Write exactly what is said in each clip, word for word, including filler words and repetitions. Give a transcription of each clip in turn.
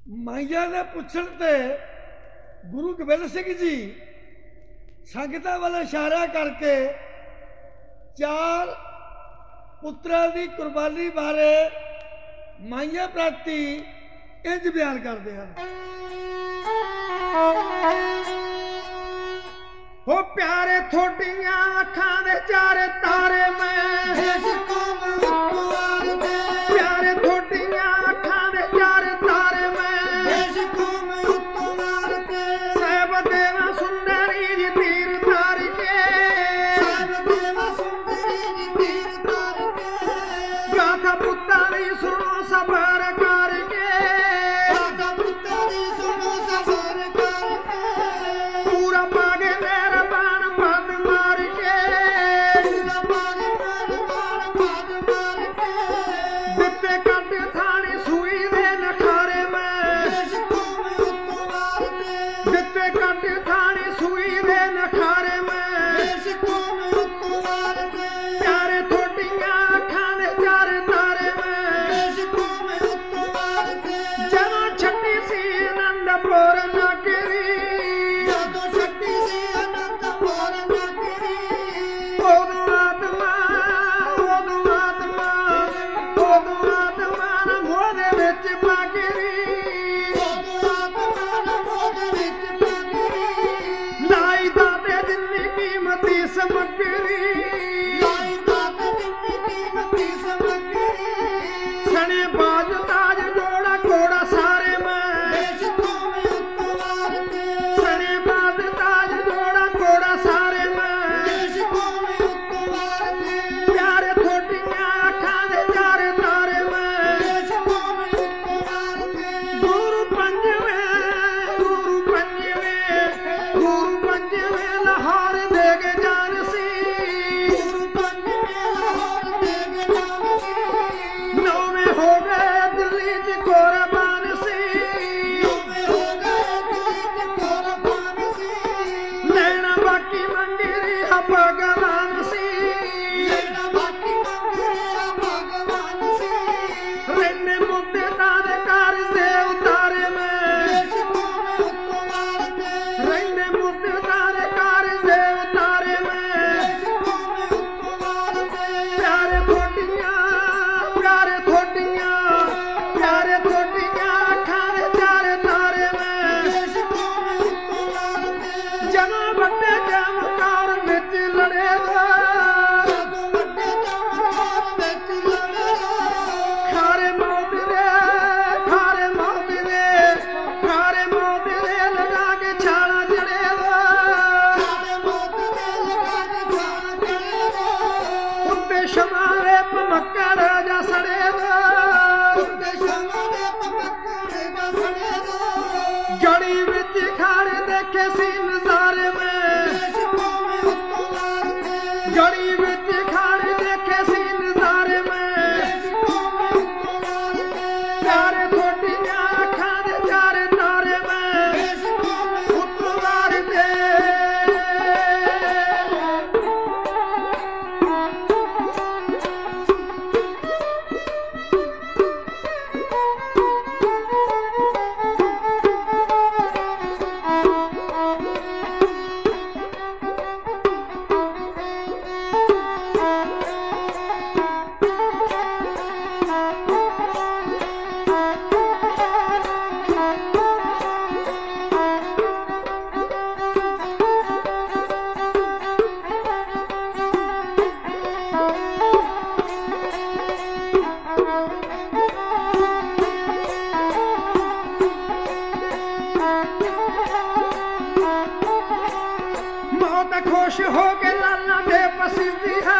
ਮਾਈਆ ਦੇ ਪੁੱਛਣ ਤੇ ਗੁਰੂ ਗੋਬਿੰਦ ਸਿੰਘ ਜੀ ਸੰਗਤਾਂ ਵੱਲ ਇਸ਼ਾਰਾ ਕਰਕੇ ਚਾਰ ਪੁੱਤਰਾਂ ਦੀ ਕੁਰਬਾਨੀ ਬਾਰੇ ਮਾਈਆ ਪ੍ਰਤੀ ਇੰਜ ਬਿਆਨ ਕਰਦੇ ਹਨ। ਹੋ ਪਿਆਰੇ ਥੋਡੀਆਂ ਅੱਖਾਂ ਦੇ ਚਾਰੇ ਤਾਰੇ ਮੈਂ ਪਿਆਰੇ ਥੋਡੀਆਂ ਅੱਖਾਂ ਦੇ ਚਾਰੇ ਤਾਰੇ ਮੈਂ ਸਾਹਿਬ ਦੇਵਾ ਸੁੰਦਰੀ ਜੀ ਤੀਰ ਤਾਰ ਕੇ ਗਾਥਾ ਪੁੱਤਾਂ ਦੀ ਸੁਣੋ ਸਬਰ ਕਰਕੇ ਪੂਰਾ ਪਾਗੇ ਮੇਰਾ ਬਾਣ ਪੱਦ ਮਾਰ ਕੇ ਦਿੱਤੇ ਕੱਢ ਥਾਣੀ ਸੂਈ ਦੇ ਨਖਾਰੇ ਮੈਂ ਦਿੱਤੇ ਕੱਢ ਥਾਣੀ ਸੂਈ ਦੇ ਨਖਾਰੇ ਮੈਂ ਪਿਆਰੇ ਥੋਡੀਆਂ ਅੱਖਾਂ ਦੇ ਚਾਰੇ ਤਾਰੇ ਮੈਂ ਜਦੋਂ ਛੱਡੀ ਸੀ ਅਨੰਦਪੁਰ ਨਗਰੀ ਉਦੋਂ ਆਤਮਾ ਉਦੋਂ ਆਤਮਾ ਉਦੋਂ ਆਤਮਾ ਨਾ ਮੋਹ ਦੇ ਵਿੱਚ ਪਾਗਰੀ ਲਾਈ ਦਾਤੇ ਜਿੰਨੀ ਕੀਮਤੀ ਸਮੱਗਰੀ ਸਣੇ ਬਾਜ ਤਾਜ ਜੋੜਾ ਘੋੜਾ ਸਾਰੇ ਮੈਂ ਸਣੇ ਬਾਜ ਤਾਜ ਜੋੜਾ ਘੋੜਾ ਸਾਰੇ ਮੈਂ ਪਿਆਰੇ ਥੋਡੀਆਂ ਅੱਖਾਂ ਦੇ ਚਾਰੇ ਤਾਰੇ ਮੈਂ ਗੁਰੂ ਪੰਜਵੇਂ ਗੁਰੂ ਪੰਜਵੇਂ ਗੁਰੂ ਪੰਜਵੇਂ ਲਾਹੌਰ ਦੇ ਕੇ ਜਾਨ ਸੀ ਨੌਵੇਂ ਹੋ ਗਏ ਦਿੱਲੀ ਚ ਕੁਰਬਾਨ ਸੀ ਲੈਣਾ ਬਾਕੀ ਮੰਗਰੀ ਹਾ ਭਗਵਾਨ ਸੀ ਰਹਿੰਦੇ ਮੁੱਦੇ ਤਾਂ ਦੇ ਘਰ ਦੇ ਉਤਾਰੇ ਮੈਂ ਰਹਿੰਦੇ ਮੁੱਦੇ ਤਾਂ ਦੇ ਘਰ ਦੇ ਉਤਾਰੇ ਮੈਂ ਪਿਆਰੇ ਥੋਡੀਆਂ ਪਿਆਰੇ ਥੋਡੀਆਂ ਪਿਆਰੇ ਥੋਡੀਆਂ ਅੱਖਾਂ ਦੇ ਚਾਰੇ ਤਾਰੇ ਮੈਂ ਜਦੋਂ ਵੱਡੇ ਚਮਕਾਰ ਵਿੱਚ ਲੜੇ ਖਾਰੇ ਮੌਤ ਦੇ ਖਾਰੇ ਮੌਤ ਦੇ ਖਾਰੇ ਮੌਤ ਦੇ ਲਗਾ ਕੇ ਛਾਲਾ ਜੜੇ ਉੱਤੇ ਸ਼ਮਾਰੇ ਪਮੱਕਾ ਰਾਜਾ ਸੜੇ ਗੜੀ ਵਿੱਚ ਖਾਰੇ ਦੇਖੇ ਸੀ ਨਜ਼ਾਰੇ ਮੈਂ ਗੜੀ ਵਿੱਚ ਖਾਰੇ ਦੇਖੇ ਸੀ ਨਜ਼ਾਰੇ ਮੈਂ ਪਿਆਰੇ ਥੋਡੀਆਂ ਅੱਖਾਂ ਦੇ ਚਾਰੇ ਤਾਰੇ ਮੈਂ ਉਤਵਾਰ ਦੇ ਮੌਤ ਖੁਸ਼ ਹੋ ਕੇ ਲਾਲਾਂ ਦੇ ਪਸੀਦੀ ਹੈ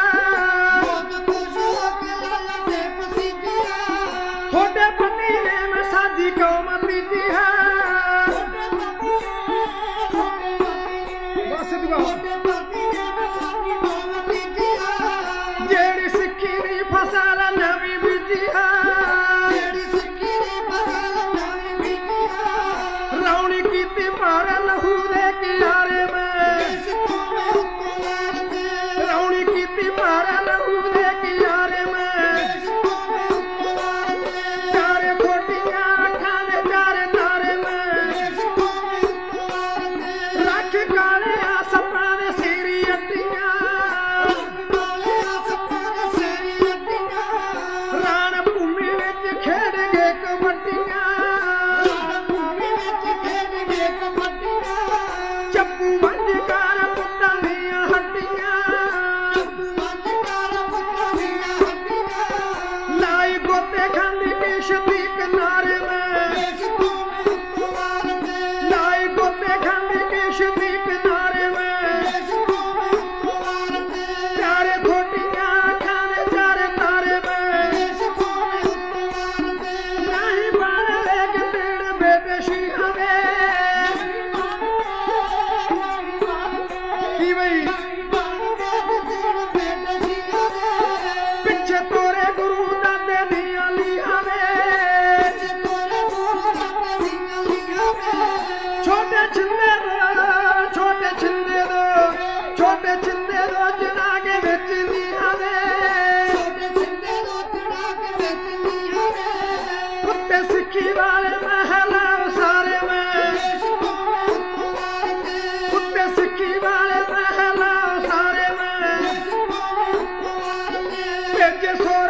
ਥੋੜੇ ਪਤੀ ਨੇ ਮੈਂ ਸਾਜੀ ਕੌਮ ਪੀਤੀ ਹੈ ਬਸ ਦੁਆ ਜਿਹੜੀ ਸਿੱਖੀ ਦੀ ਫਸਲ ਨਵੀਂ ਬੀਜੀ ਹੈ ਰੌਣੀ ਕੀਤੀ ਮਾਰ ਲਹੂ ਦੇ ਕਿਨਾਰੇ ਮੈਂ ਰੌਣੀ ਕੀਤੀ ਮਾਰ ਲਹੂ ਦੇ ਕਿਨਾਰੇ ਮੈਂ ਚਾਰੇ ਥੋਡੀਆਂ ਅੱਖਾਂ ਦੇ ਚਾਰੇ ਛੋਟੇ ਸ਼ੀਹਾਂ ਦੇ ਕੀ ਬਈ ਪਿੱਛੇ ਤੋਰੇ ਗੁਰੂ ਦਾਦੇ ਦੀਆਂ ਲੀਹਾਂ ਵੇ ਛੋਟੇ ਛਿੰਦੇ ਦੋ ਛੋਟੇ ਛਿੰਦੇ ਦੋ ਛੋਟੇ ਛਿੰਦੇ ਦੋ ਜੜਾ ਕੇ ਵਿੱਚ ਲੀਹਾਂ ਵੇ ਕੁੱਤੇ ਸਿੱਖੀ ਵਾਲੇ ਮਹਿਲਾ ਉਸਾਰੇ ਮੈਂ ਕੁੱਤੇ ਸਿੱਖੀ ਵਾਲੇ ਮਹਿਲਾ ਉਸਾਰੇ ਮੈਂ ਭੇਜੇ ਸੋ